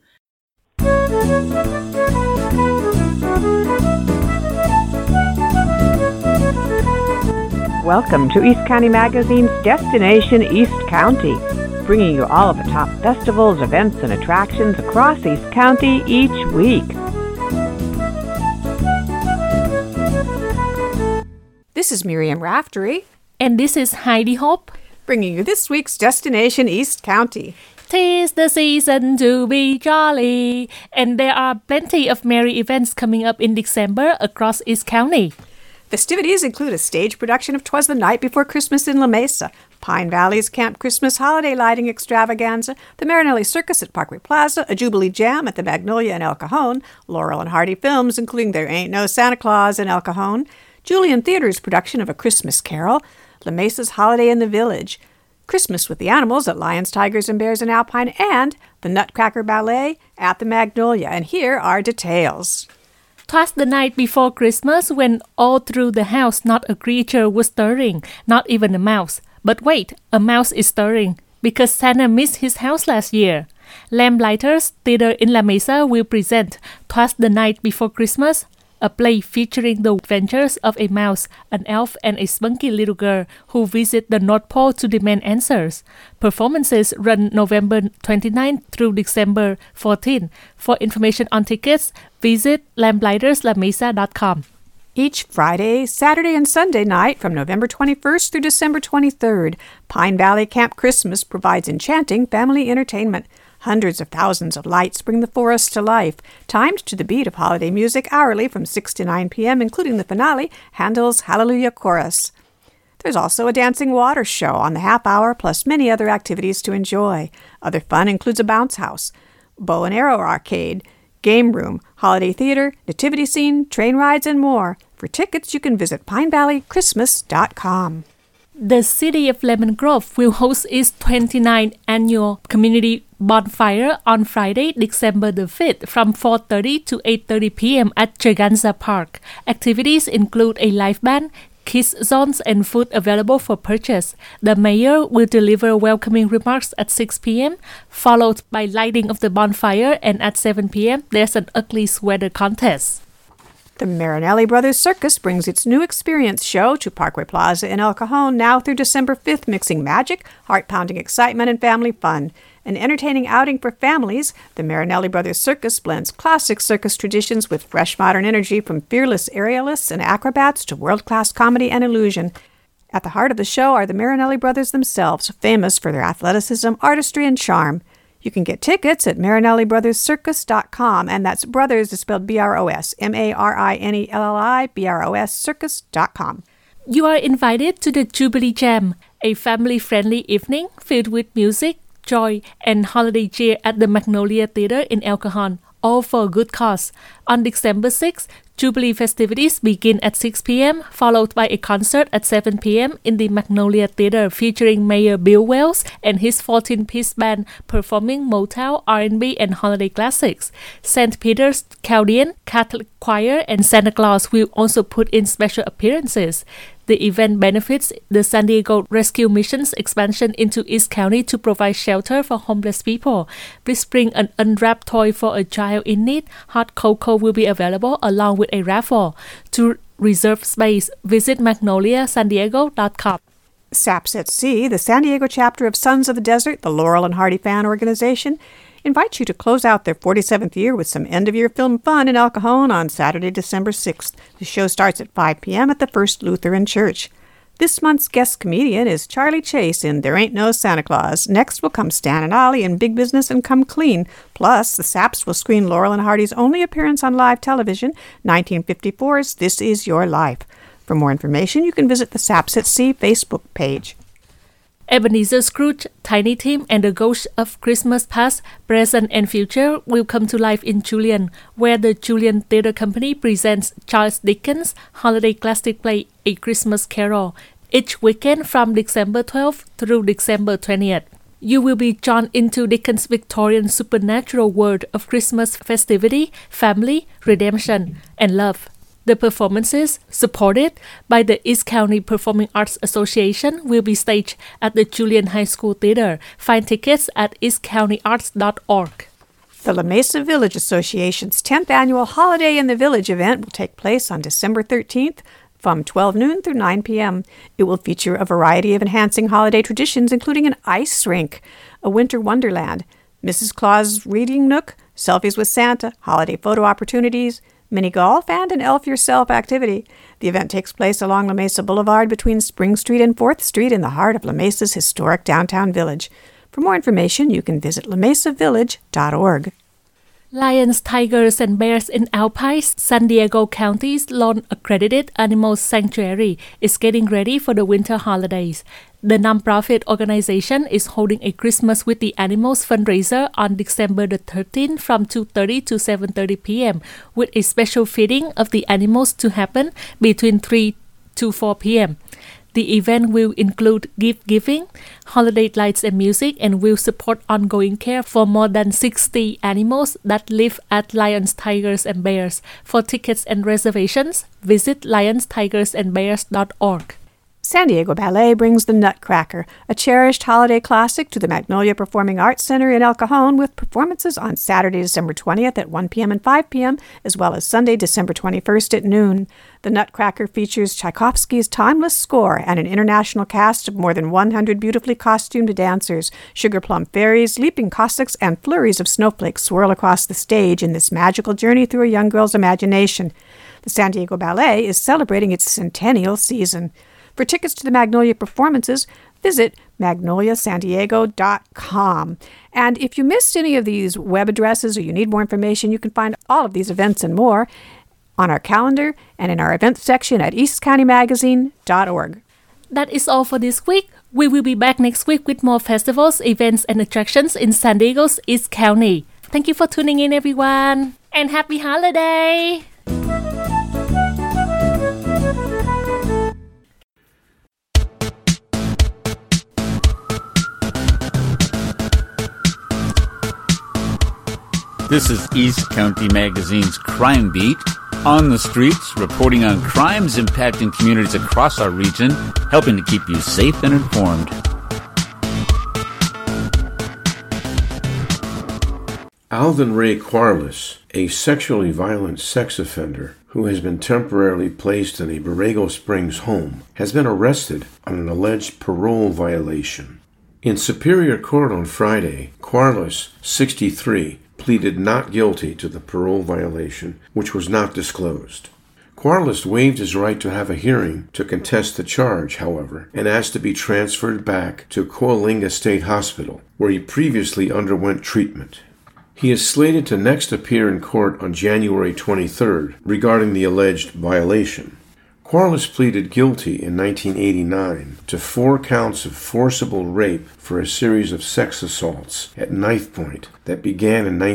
Welcome to East County Magazine's Destination East County, bringing you all of the top festivals, events, and attractions across East County each week. This is Miriam Raftery. And this is Heidi Hope, bringing you this week's Destination East County. 'Tis the season to be jolly, and there are plenty of merry events coming up in December across East County. Festivities include a stage production of 'Twas the Night Before Christmas in La Mesa, Pine Valley's Camp Christmas Holiday Lighting Extravaganza, the Marinelli Circus at Parkway Plaza, a Jubilee Jam at the Magnolia in El Cajon, Laurel and Hardy Films, including There Ain't No Santa Claus in El Cajon, Julian Theater's production of A Christmas Carol, La Mesa's Holiday in the Village, Christmas with the Animals at Lions, Tigers, and Bears in Alpine, and the Nutcracker Ballet at the Magnolia. And here are details. 'Twas the night before Christmas when all through the house not a creature was stirring, not even a mouse. But wait, a mouse is stirring, because Santa missed his house last year. Lamplighters Theater in La Mesa will present 'Twas the Night Before Christmas, a play featuring the adventures of a mouse, an elf, and a spunky little girl who visit the North Pole to demand answers. Performances run November 29 through December 14. For information on tickets, visit lamplighterslamesa.com. Each Friday, Saturday, and Sunday night from November 21st through December 23rd, Pine Valley Camp Christmas provides enchanting family entertainment. Hundreds of thousands of lights bring the forest to life, timed to the beat of holiday music hourly from 6 to 9 p.m., including the finale, Handel's Hallelujah Chorus. There's also a dancing water show on the half hour, plus many other activities to enjoy. Other fun includes a bounce house, bow and arrow arcade, game room, holiday theater, nativity scene, train rides, and more. For tickets, you can visit pinevalleychristmas.com. The City of Lemon Grove will host its 29th annual community bonfire on Friday, December the 5th from 4:30 to 8:30 p.m. at Treganza Park. Activities include a live band, kids zones, and food available for purchase. The mayor will deliver welcoming remarks at 6 p.m., followed by lighting of the bonfire, and at 7 p.m. there's an ugly sweater contest. The Marinelli Brothers Circus brings its new experience show to Parkway Plaza in El Cajon now through December 5th, mixing magic, heart-pounding excitement, and family fun. An entertaining outing for families, the Marinelli Brothers Circus blends classic circus traditions with fresh modern energy, from fearless aerialists and acrobats to world-class comedy and illusion. At the heart of the show are the Marinelli Brothers themselves, famous for their athleticism, artistry, and charm. You can get tickets at MarinelliBrothersCircus.com, and that's brothers is spelled B-R-O-S, M-A-R-I-N-E-L-L-I, B-R-O-S, circus.com. You are invited to the Jubilee Jam, a family-friendly evening filled with music, joy, and holiday cheer at the Magnolia Theater in El Cajon, all for a good cause. On December 6th, Jubilee festivities begin at 6 p.m., followed by a concert at 7 p.m. in the Magnolia Theater featuring Mayor Bill Wells and his 14-piece band performing Motown, R&B, and holiday classics. St. Peter's Chaldean Catholic Choir and Santa Claus will also put in special appearances. The event benefits the San Diego Rescue Mission's expansion into East County to provide shelter for homeless people. Please bring an unwrapped toy for a child in need. Hot cocoa will be available along with a raffle. To reserve space, visit magnoliasandiego.com. SAPS at Sea, the San Diego chapter of Sons of the Desert, the Laurel and Hardy fan organization, invites you to close out their 47th year with some end-of-year film fun in El Cajon on Saturday, December 6th. The show starts at 5 p.m. at the First Lutheran Church. This month's guest comedian is Charlie Chase in There Ain't No Santa Claus. Next will come Stan and Ollie in Big Business and Come Clean. Plus, the Saps will screen Laurel and Hardy's only appearance on live television, 1954's This Is Your Life. For more information, you can visit the Saps at Sea Facebook page. Ebenezer Scrooge, Tiny Tim, and the Ghost of Christmas Past, Present, and Future will come to life in Julian, where the Julian Theatre Company presents Charles Dickens' holiday classic play, A Christmas Carol, each weekend from December 12th through December 20th. You will be drawn into Dickens' Victorian supernatural world of Christmas festivity, family, redemption, and love. The performances, supported by the East County Performing Arts Association, will be staged at the Julian High School Theater. Find tickets at eastcountyarts.org. The La Mesa Village Association's 10th annual Holiday in the Village event will take place on December 13th from 12 noon through 9 p.m. It will feature a variety of enhancing holiday traditions, including an ice rink, a winter wonderland, Mrs. Claus reading nook, selfies with Santa, holiday photo opportunities, mini golf, and an Elf Yourself activity. The event takes place along La Mesa Boulevard between Spring Street and 4th Street in the heart of La Mesa's historic downtown village. For more information, you can visit lamesavillage.org. Lions, tigers, and bears in Alpine, San Diego County's lone accredited animal sanctuary is getting ready for the winter holidays. The nonprofit organization is holding a Christmas with the Animals fundraiser on December the 13th from 2:30 to 7:30 p.m. with a special feeding of the animals to happen between 3 to 4 p.m. The event will include gift giving, holiday lights and music, and will support ongoing care for more than 60 animals that live at Lions, Tigers, and Bears. For tickets and reservations, visit lionstigersandbears.org. San Diego Ballet brings the Nutcracker, a cherished holiday classic, to the Magnolia Performing Arts Center in El Cajon with performances on Saturday, December 20th at 1 p.m. and 5 p.m., as well as Sunday, December 21st at noon. The Nutcracker features Tchaikovsky's timeless score and an international cast of more than 100 beautifully costumed dancers. Sugar plum fairies, leaping Cossacks, and flurries of snowflakes swirl across the stage in this magical journey through a young girl's imagination. The San Diego Ballet is celebrating its centennial season. For tickets to the Magnolia performances, visit magnoliasandiego.com. And if you missed any of these web addresses or you need more information, you can find all of these events and more on our calendar and in our events section at eastcountymagazine.org. That is all for this week. We will be back next week with more festivals, events, and attractions in San Diego's East County. Thank you for tuning in, everyone, and happy holiday! This is East County Magazine's Crime Beat, on the streets, reporting on crimes impacting communities across our region, helping to keep you safe and informed. Alden Ray Quarles, a sexually violent sex offender who has been temporarily placed in a Borrego Springs home, has been arrested on an alleged parole violation. In Superior Court on Friday, Quarles, 63, pleaded not guilty to the parole violation, which was not disclosed. Quarles waived his right to have a hearing to contest the charge, however, and asked to be transferred back to Coalinga State Hospital, where he previously underwent treatment. He is slated to next appear in court on January 23rd regarding the alleged violation. Quarles pleaded guilty in 1989 to 4 counts of forcible rape for a series of sex assaults at knife point that began in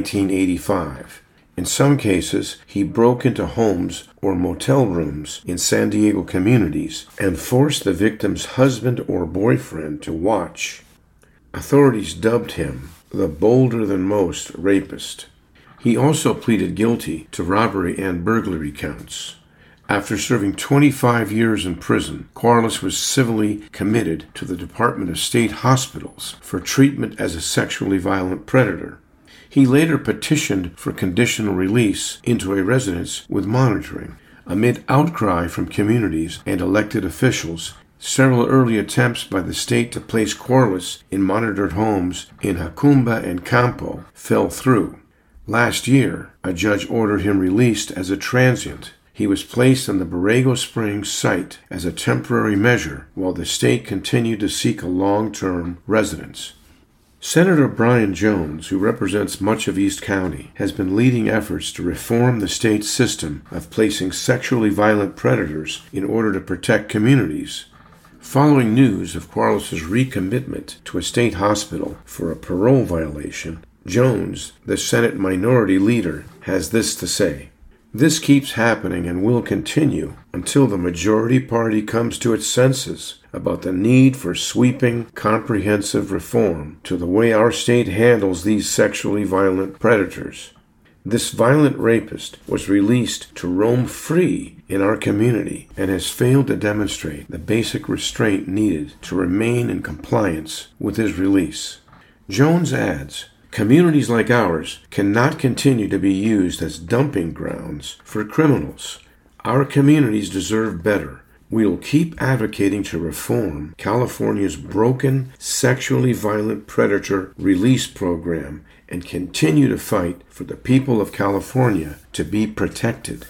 1985. In some cases, he broke into homes or motel rooms in San Diego communities and forced the victim's husband or boyfriend to watch. Authorities dubbed him the bolder-than-most rapist. He also pleaded guilty to robbery and burglary counts. After serving 25 years in prison, Quarles was civilly committed to the Department of State hospitals for treatment as a sexually violent predator. He later petitioned for conditional release into a residence with monitoring. Amid outcry from communities and elected officials, several early attempts by the state to place Quarles in monitored homes in Jacumba and Campo fell through. Last year, a judge ordered him released as a transient. He was placed on the Borrego Springs site as a temporary measure while the state continued to seek a long-term residence. Senator Brian Jones, who represents much of East County, has been leading efforts to reform the state's system of placing sexually violent predators in order to protect communities. Following news of Quarles' recommitment to a state hospital for a parole violation, Jones, the Senate Minority Leader, has this to say: "This keeps happening and will continue until the majority party comes to its senses about the need for sweeping, comprehensive reform to the way our state handles these sexually violent predators. This violent rapist was released to roam free in our community and has failed to demonstrate the basic restraint needed to remain in compliance with his release." Jones adds, "Communities like ours cannot continue to be used as dumping grounds for criminals. Our communities deserve better. We will keep advocating to reform California's broken sexually violent predator release program and continue to fight for the people of California to be protected."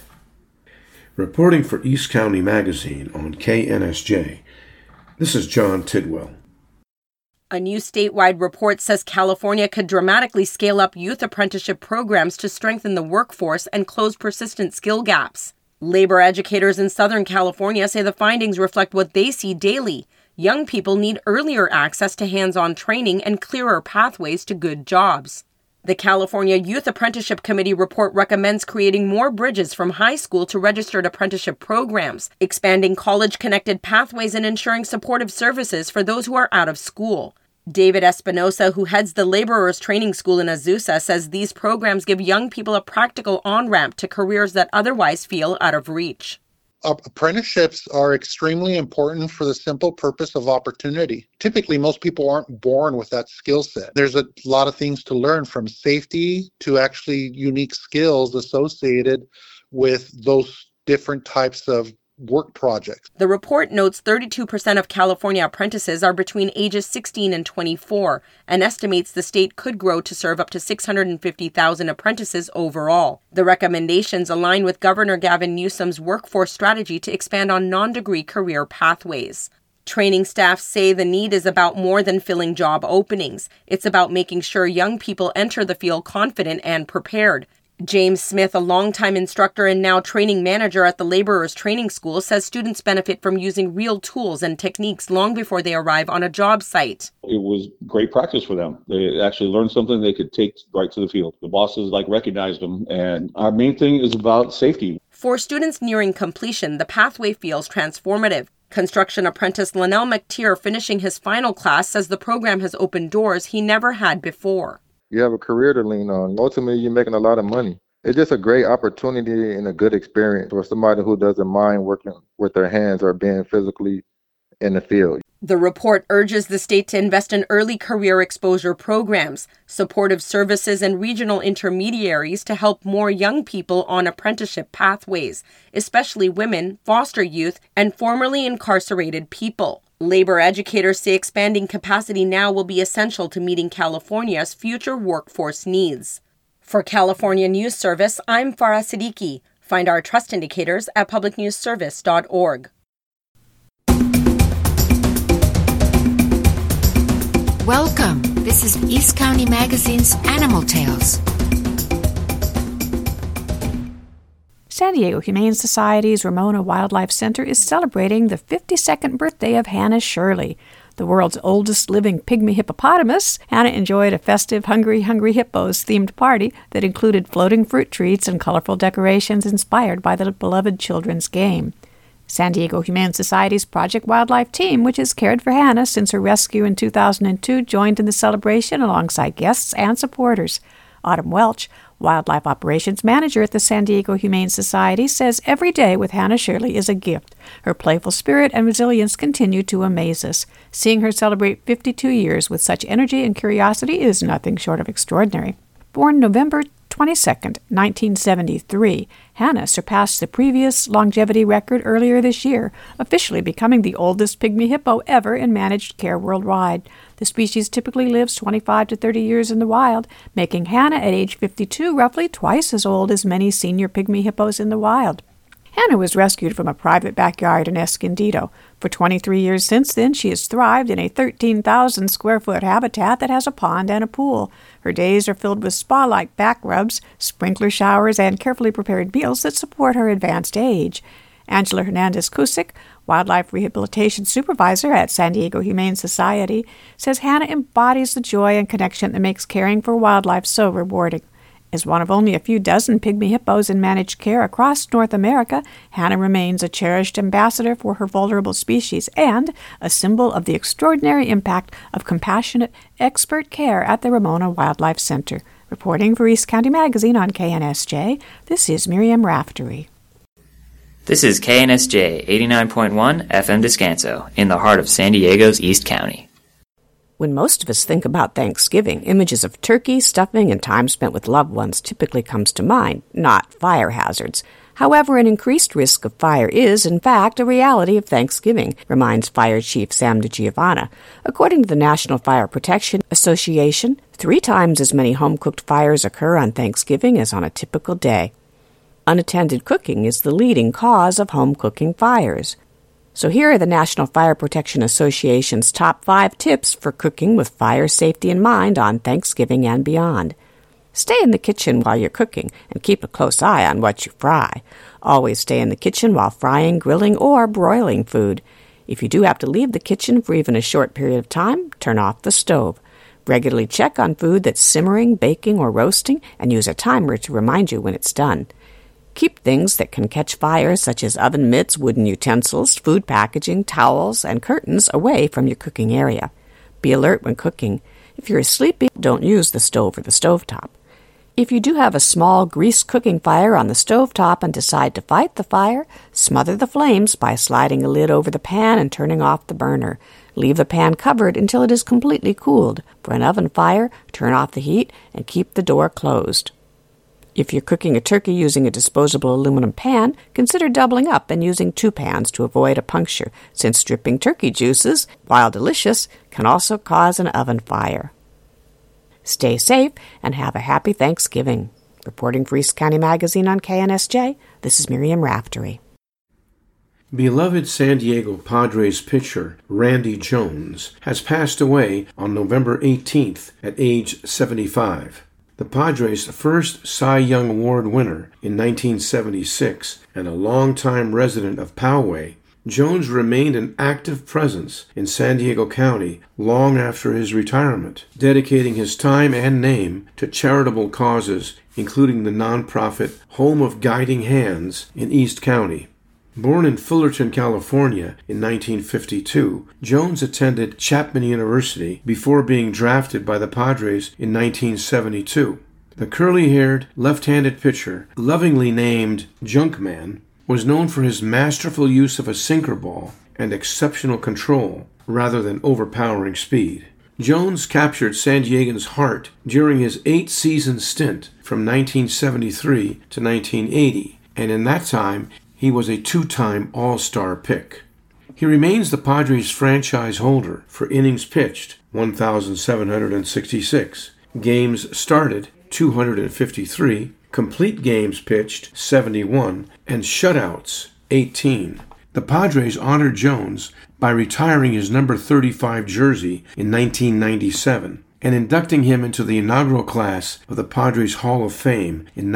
Reporting for East County Magazine on KNSJ, this is John Tidwell. A new statewide report says California could dramatically scale up youth apprenticeship programs to strengthen the workforce and close persistent skill gaps. Labor educators in Southern California say the findings reflect what they see daily. Young people need earlier access to hands-on training and clearer pathways to good jobs. The California Youth Apprenticeship Committee report recommends creating more bridges from high school to registered apprenticeship programs, expanding college-connected pathways, and ensuring supportive services for those who are out of school. David Espinosa, who heads the Laborers Training School in Azusa, says these programs give young people a practical on-ramp to careers that otherwise feel out of reach. Apprenticeships are extremely important for the simple purpose of opportunity. Typically, most people aren't born with that skill set. There's a lot of things to learn, from safety to actually unique skills associated with those different types of work projects. The report notes 32% of California apprentices are between ages 16 and 24 and estimates the state could grow to serve up to 650,000 apprentices overall. The recommendations align with Governor Gavin Newsom's workforce strategy to expand on non-degree career pathways. Training staff say the need is about more than filling job openings. It's about making sure young people enter the field confident and prepared. James Smith, a longtime instructor and now training manager at the Laborers Training School, says students benefit from using real tools and techniques long before they arrive on a job site. It was great practice for them. They actually learned something they could take right to the field. The bosses recognized them, and our main thing is about safety. For students nearing completion, the pathway feels transformative. Construction apprentice Linnell McTeer, finishing his final class, says the program has opened doors he never had before. You have a career to lean on. Ultimately, you're making a lot of money. It's just a great opportunity and a good experience for somebody who doesn't mind working with their hands or being physically in the field. The report urges the state to invest in early career exposure programs, supportive services, and regional intermediaries to help more young people on apprenticeship pathways, especially women, foster youth, and formerly incarcerated people. Labor educators say expanding capacity now will be essential to meeting California's future workforce needs. For California News Service, I'm Farah Siddiqui. Find our trust indicators at publicnewsservice.org. Welcome. This is East County Magazine's Animal Tales. San Diego Humane Society's Ramona Wildlife Center is celebrating the 52nd birthday of Hannah Shirley. The world's oldest living pygmy hippopotamus, Hannah enjoyed a festive Hungry Hungry Hippos themed party that included floating fruit treats and colorful decorations inspired by the beloved children's game. San Diego Humane Society's Project Wildlife team, which has cared for Hannah since her rescue in 2002, joined in the celebration alongside guests and supporters. Autumn Welch, Wildlife Operations Manager at the San Diego Humane Society, says every day with Hannah Shirley is a gift. Her playful spirit and resilience continue to amaze us. Seeing her celebrate 52 years with such energy and curiosity is nothing short of extraordinary. Born November 22, 1973, Hannah surpassed the previous longevity record earlier this year, officially becoming the oldest pygmy hippo ever in managed care worldwide. The species typically lives 25 to 30 years in the wild, making Hannah at age 52 roughly twice as old as many senior pygmy hippos in the wild. Hannah was rescued from a private backyard in Escondido. For 23 years since then, she has thrived in a 13,000-square-foot habitat that has a pond and a pool. Her days are filled with spa-like back rubs, sprinkler showers, and carefully prepared meals that support her advanced age. Angela Hernandez-Cusick, Wildlife Rehabilitation Supervisor at San Diego Humane Society, says Hannah embodies the joy and connection that makes caring for wildlife so rewarding. As one of only a few dozen pygmy hippos in managed care across North America, Hannah remains a cherished ambassador for her vulnerable species and a symbol of the extraordinary impact of compassionate, expert care at the Ramona Wildlife Center. Reporting for East County Magazine on KNSJ, this is Miriam Raftery. This is KNSJ 89.1 FM Descanso, in the heart of San Diego's East County. When most of us think about Thanksgiving, images of turkey, stuffing, and time spent with loved ones typically comes to mind, not fire hazards. However, an increased risk of fire is, in fact, a reality of Thanksgiving, reminds Fire Chief Sam DiGiovanna. According to the National Fire Protection Association, 3 times as many home-cooked fires occur on Thanksgiving as on a typical day. Unattended cooking is the leading cause of home cooking fires. So here are the National Fire Protection Association's top 5 tips for cooking with fire safety in mind on Thanksgiving and beyond. Stay in the kitchen while you're cooking and keep a close eye on what you fry. Always stay in the kitchen while frying, grilling, or broiling food. If you do have to leave the kitchen for even a short period of time, turn off the stove. Regularly check on food that's simmering, baking, or roasting, and use a timer to remind you when it's done. Keep things that can catch fire, such as oven mitts, wooden utensils, food packaging, towels, and curtains, away from your cooking area. Be alert when cooking. If you're sleepy, don't use the stove or the stovetop. If you do have a small grease cooking fire on the stovetop and decide to fight the fire, smother the flames by sliding a lid over the pan and turning off the burner. Leave the pan covered until it is completely cooled. For an oven fire, turn off the heat and keep the door closed. If you're cooking a turkey using a disposable aluminum pan, consider doubling up and using 2 pans to avoid a puncture, since dripping turkey juices, while delicious, can also cause an oven fire. Stay safe and have a happy Thanksgiving. Reporting for East County Magazine on KNSJ, this is Miriam Raftery. Beloved San Diego Padres pitcher Randy Jones has passed away on November 18th at age 75. The Padres' first Cy Young Award winner in 1976 and a longtime resident of Poway, Jones remained an active presence in San Diego County long after his retirement, dedicating his time and name to charitable causes, including the nonprofit Home of Guiding Hands in East County. Born in Fullerton, California in 1952, Jones attended Chapman University before being drafted by the Padres in 1972. The curly-haired, left-handed pitcher, lovingly named Junkman, was known for his masterful use of a sinker ball and exceptional control, rather than overpowering speed. Jones captured San Diegan's heart during his 8-season stint from 1973 to 1980, and in that time he was a 2-time All-Star pick. He remains the Padres' franchise holder for innings pitched, 1,766, games started, 253, complete games pitched, 71, and shutouts, 18. The Padres honored Jones by retiring his number 35 jersey in 1997 and inducting him into the inaugural class of the Padres Hall of Fame in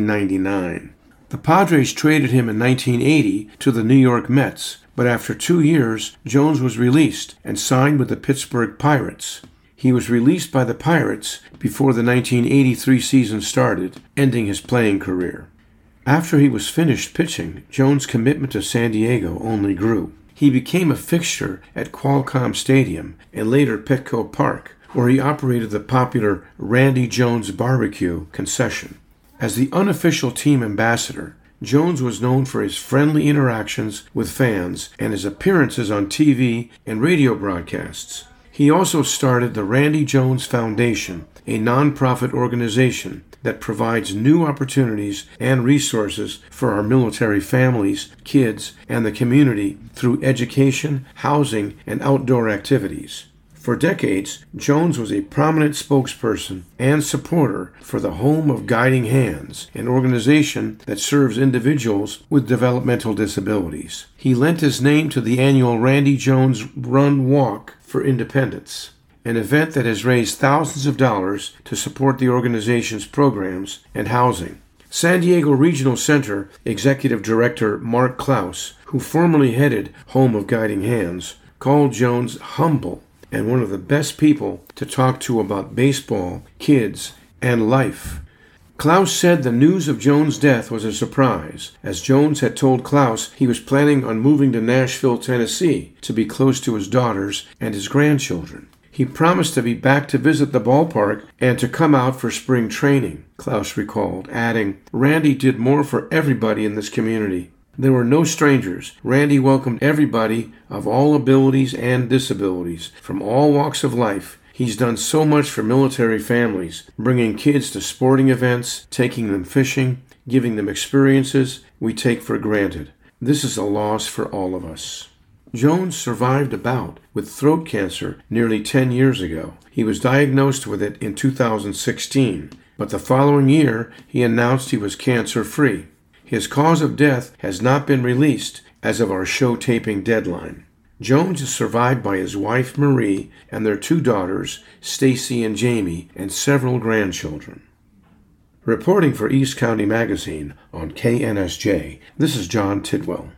1999. The Padres traded him in 1980 to the New York Mets, but after 2 years, Jones was released and signed with the Pittsburgh Pirates. He was released by the Pirates before the 1983 season started, ending his playing career. After he was finished pitching, Jones' commitment to San Diego only grew. He became a fixture at Qualcomm Stadium and later Petco Park, where he operated the popular Randy Jones Barbecue concession. As the unofficial team ambassador, Jones was known for his friendly interactions with fans and his appearances on TV and radio broadcasts. He also started the Randy Jones Foundation, a nonprofit organization that provides new opportunities and resources for our military families, kids, and the community through education, housing, and outdoor activities. For decades, Jones was a prominent spokesperson and supporter for the Home of Guiding Hands, an organization that serves individuals with developmental disabilities. He lent his name to the annual Randy Jones Run Walk for Independence, an event that has raised thousands of dollars to support the organization's programs and housing. San Diego Regional Center Executive Director Mark Klaus, who formerly headed Home of Guiding Hands, called Jones humble and one of the best people to talk to about baseball, kids, and life. Klaus said the news of Jones' death was a surprise, as Jones had told Klaus he was planning on moving to Nashville, Tennessee, to be close to his daughters and his grandchildren. He promised to be back to visit the ballpark and to come out for spring training, Klaus recalled, adding, "Randy did more for everybody in this community. There were no strangers. Randy welcomed everybody of all abilities and disabilities, from all walks of life. He's done so much for military families, bringing kids to sporting events, taking them fishing, giving them experiences we take for granted. This is a loss for all of us." Jones survived a bout with throat cancer nearly 10 years ago. He was diagnosed with it in 2016, but the following year he announced he was cancer-free. His cause of death has not been released as of our show taping deadline. Jones is survived by his wife Marie and their 2 daughters, Stacy and Jamie, and several grandchildren. Reporting for East County Magazine on KNSJ, this is John Tidwell.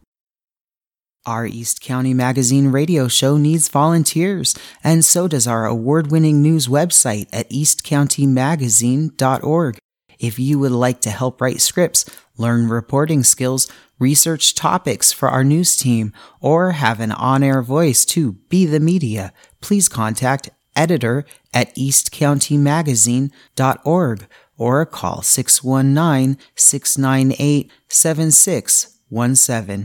Our East County Magazine radio show needs volunteers, and so does our award-winning news website at eastcountymagazine.org. If you would like to help write scripts, learn reporting skills, research topics for our news team, or have an on-air voice to be the media, please contact editor at eastcountymagazine.org or call 619-698-7617.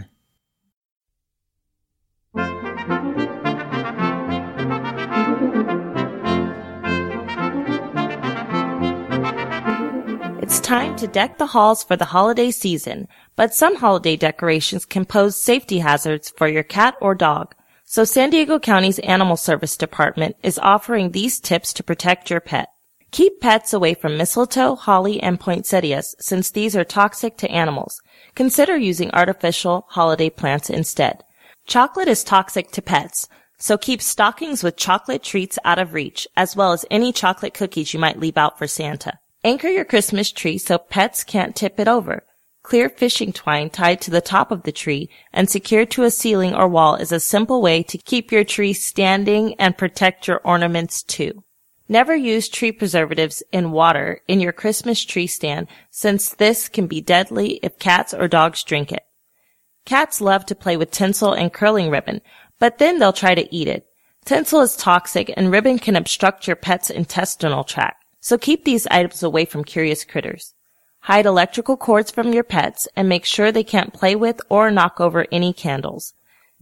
It's time to deck the halls for the holiday season, but some holiday decorations can pose safety hazards for your cat or dog. So San Diego County's Animal Service Department is offering these tips to protect your pet. Keep pets away from mistletoe, holly, and poinsettias since these are toxic to animals. Consider using artificial holiday plants instead. Chocolate is toxic to pets, so keep stockings with chocolate treats out of reach, as well as any chocolate cookies you might leave out for Santa. Anchor your Christmas tree so pets can't tip it over. Clear fishing twine tied to the top of the tree and secured to a ceiling or wall is a simple way to keep your tree standing and protect your ornaments too. Never use tree preservatives in water in your Christmas tree stand, since this can be deadly if cats or dogs drink it. Cats love to play with tinsel and curling ribbon, but then they'll try to eat it. Tinsel is toxic and ribbon can obstruct your pet's intestinal tract. So keep these items away from curious critters. Hide electrical cords from your pets and make sure they can't play with or knock over any candles.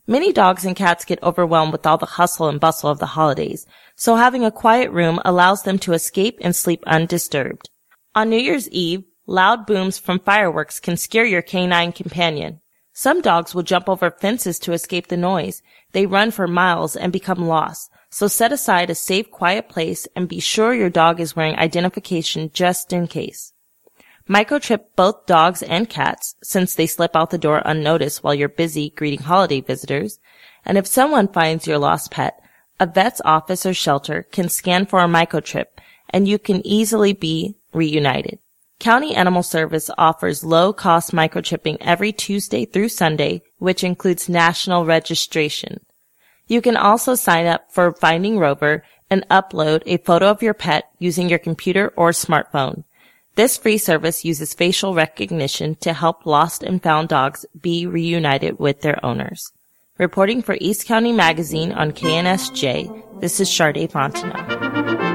Many dogs and cats get overwhelmed with all the hustle and bustle of the holidays, so having a quiet room allows them to escape and sleep undisturbed. On New Year's Eve, loud booms from fireworks can scare your canine companion. Some dogs will jump over fences to escape the noise. They run for miles and become lost, so set aside a safe, quiet place and be sure your dog is wearing identification just in case. Microchip both dogs and cats, since they slip out the door unnoticed while you're busy greeting holiday visitors. And if someone finds your lost pet, a vet's office or shelter can scan for a microchip, and you can easily be reunited. County Animal Service offers low-cost microchipping every Tuesday through Sunday, which includes national registration. You can also sign up for Finding Rover and upload a photo of your pet using your computer or smartphone. This free service uses facial recognition to help lost and found dogs be reunited with their owners. Reporting for East County Magazine on KNSJ, this is Sade Fontenot.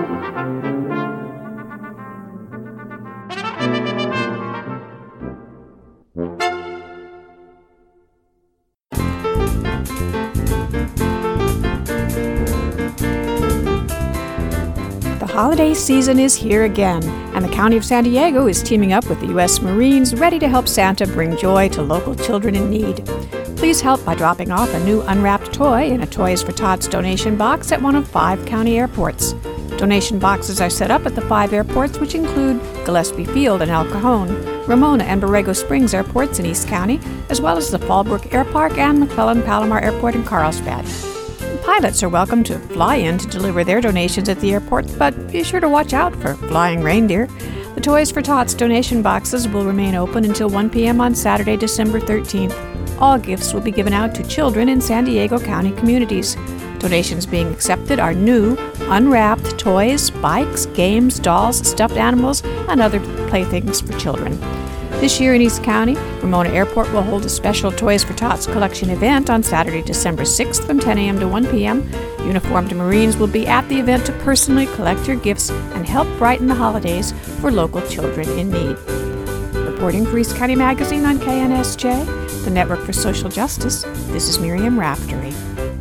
The holiday season is here again, and the County of San Diego is teaming up with the U.S. Marines ready to help Santa bring joy to local children in need. Please help by dropping off a new unwrapped toy in a Toys for Tots donation box at one of 5 county airports. Donation boxes are set up at the 5 airports, which include Gillespie Field and El Cajon, Ramona and Borrego Springs airports in East County, as well as the Fallbrook Air Park and McClellan-Palomar Airport in Carlsbad. Pilots are welcome to fly in to deliver their donations at the airport, but be sure to watch out for flying reindeer. The Toys for Tots donation boxes will remain open until 1 p.m. on Saturday, December 13th. All gifts will be given out to children in San Diego County communities. Donations being accepted are new, unwrapped toys, bikes, games, dolls, stuffed animals, and other playthings for children. This year in East County, Ramona Airport will hold a special Toys for Tots collection event on Saturday, December 6th from 10 a.m. to 1 p.m. Uniformed Marines will be at the event to personally collect your gifts and help brighten the holidays for local children in need. Reporting for East County Magazine on KNSJ, the Network for Social Justice, this is Miriam Raftery.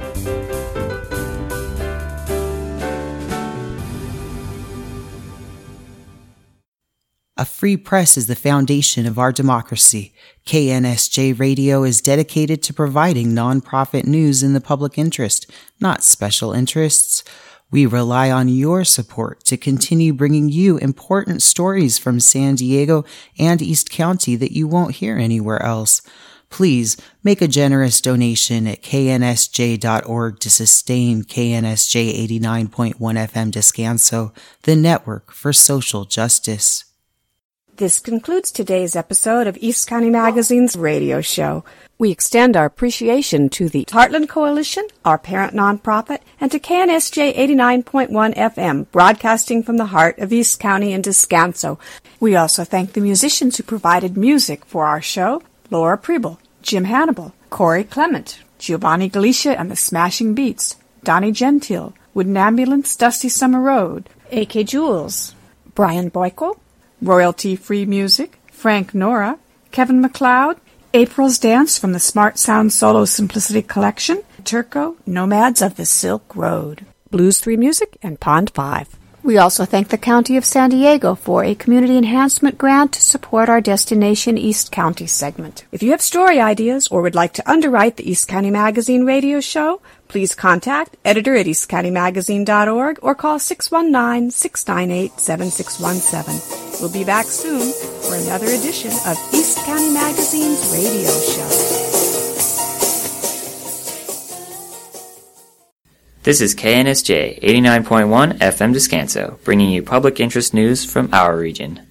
A free press is the foundation of our democracy. KNSJ Radio is dedicated to providing nonprofit news in the public interest, not special interests. We rely on your support to continue bringing you important stories from San Diego and East County that you won't hear anywhere else. Please make a generous donation at knsj.org to sustain KNSJ 89.1 FM Descanso, the Network for Social Justice. This concludes today's episode of East County Magazine's radio show. We extend our appreciation to the Heartland Coalition, our parent nonprofit, and to KNSJ 89.1 FM, broadcasting from the heart of East County and Descanso. We also thank the musicians who provided music for our show: Laura Preble, Jim Hannibal, Corey Clement, Giovanni Galicia and the Smashing Beats, Donnie Gentile, Wooden Ambulance, Dusty Summer Road, A.K. Jules, Brian Boyko, Royalty-Free Music, Frank Nora, Kevin MacLeod, April's Dance from the Smart Sound Solo Simplicity Collection, Turco, Nomads of the Silk Road, Blues 3 Music, and Pond 5. We also thank the County of San Diego for a community enhancement grant to support our Destination East County segment. If you have story ideas or would like to underwrite the East County Magazine radio show, please contact editor at eastcountymagazine.org or call 619-698-7617. We'll be back soon for another edition of East County Magazine's radio show. This is KNSJ 89.1 FM Descanso, bringing you public interest news from our region.